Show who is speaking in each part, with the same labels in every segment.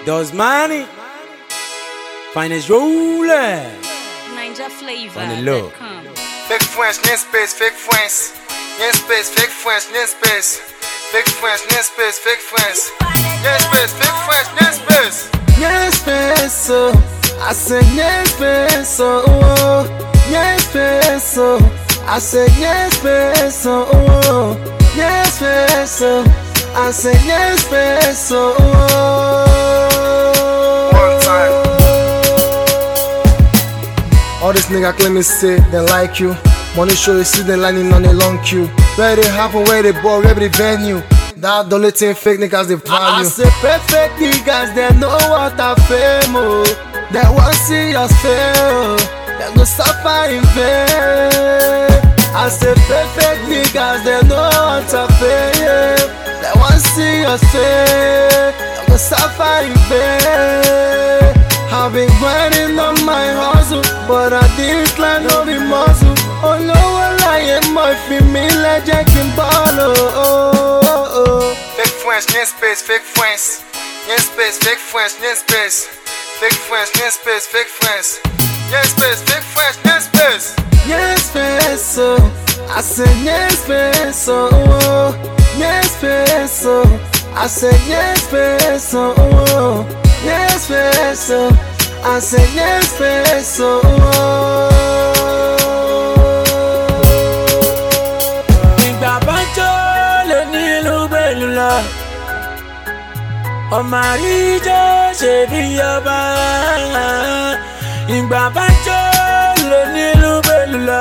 Speaker 1: Does money, finest ruler.
Speaker 2: Ninja Flavor.
Speaker 1: On the low.
Speaker 3: Fake friends, nem space, fake friends. Nem space, fake friends, nem space. Fake friends, nem space, fake friends. Nem space, fake friends, nem space.
Speaker 4: Nem space, oh. I said nem space, oh. Nem space, oh. I said nem space, oh. Nem space, oh. I said nem space, oh.
Speaker 3: One time. All this nigga claim me say they like you. Money show you see them lining on a long queue. Where they happen, where they ball, where they venue. That the only thing fake niggas they value.
Speaker 4: I say perfect niggas, they know what I fame, oh. They want see us fail, they go suffer in vain. I say perfect niggas, they know what I fame. They want see us fail, they go suffer in vain. I've been grinding on my hustle, but I didn't climb no be muscle. Oh no, I am my female Jack and ball, oh.
Speaker 3: Fake friends, nem space, fake friends. Nem space, fake friends, nem space. Fake friends, nem space, fake friends. Nem space, fake friends, nem space.
Speaker 4: Nem space, oh. I said nem space, oh. Nem space, oh. I said nem space, oh. Nem space, oh. I said nem space, oh.
Speaker 1: Ìgbà bánjọ́ lè nílùú Bélúlà, ọmọ àríjọ́ ṣe bí ọba. Ìgbà bánjọ́ lè nílùú Bélúlà,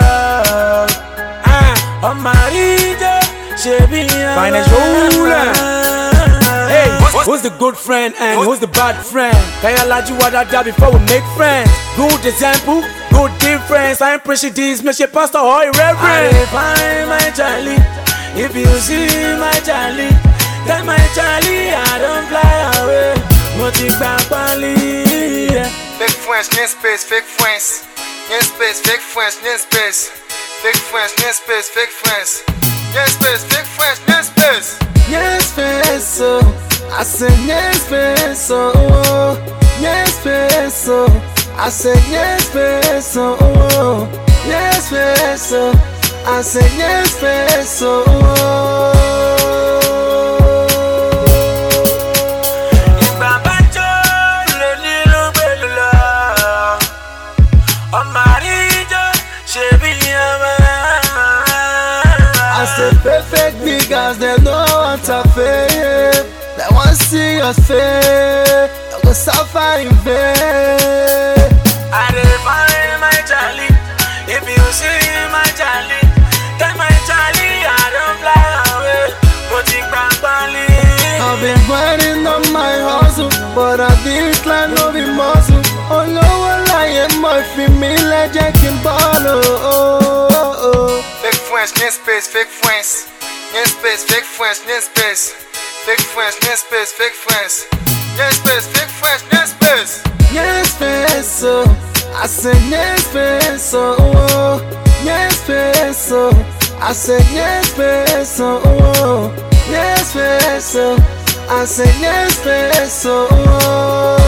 Speaker 1: ọmọ àríjọ́ ṣe bí ọba. Finest ruler. Hey, who's the good friend and who's the bad friend? Kaya laju wadada before we make friends. Good example, good difference. I ain't preaching this, make your pastor or irreverent. I find my Charlie. If you see my Charlie, tell my Charlie I don't fly away. Motiba Pali.
Speaker 3: Fake friends, nem space, fake friends. Nem space, fake friends, nem space. Fake friends, nem space, fake friends. Nem space, fake friends, nem space.
Speaker 4: Nem space, oh. I said nem space, oh. Nem space, oh. I said nem space, oh. Nem space, oh. I said nem space, oh.
Speaker 1: Ìgbà bánjọ́ lè nílùú Bélúlà, ọmọ àríjọ́ ṣe bí ọba.
Speaker 4: I said perfect niggas, they know what I feel. They want see us fail, they go suffer in vain.
Speaker 1: I dey find my Charlie. If you see my Charlie, tell my Charlie I don't fly away. Motiba Pali.
Speaker 4: I've been grinding on my hustle, but I didn't climb no be muscle. Oh no, I am my female Jack and ball, oh.
Speaker 3: Fake friends, nem space, fake friends. Nem space, fake friends, nem space. Fake friends, nem space, fake friends. Nem space, fake friends, nem space.
Speaker 4: Nem space, oh. I said nem space, oh. Nem space, oh. I said nem space, oh. Nem space, oh. I said nem space, oh.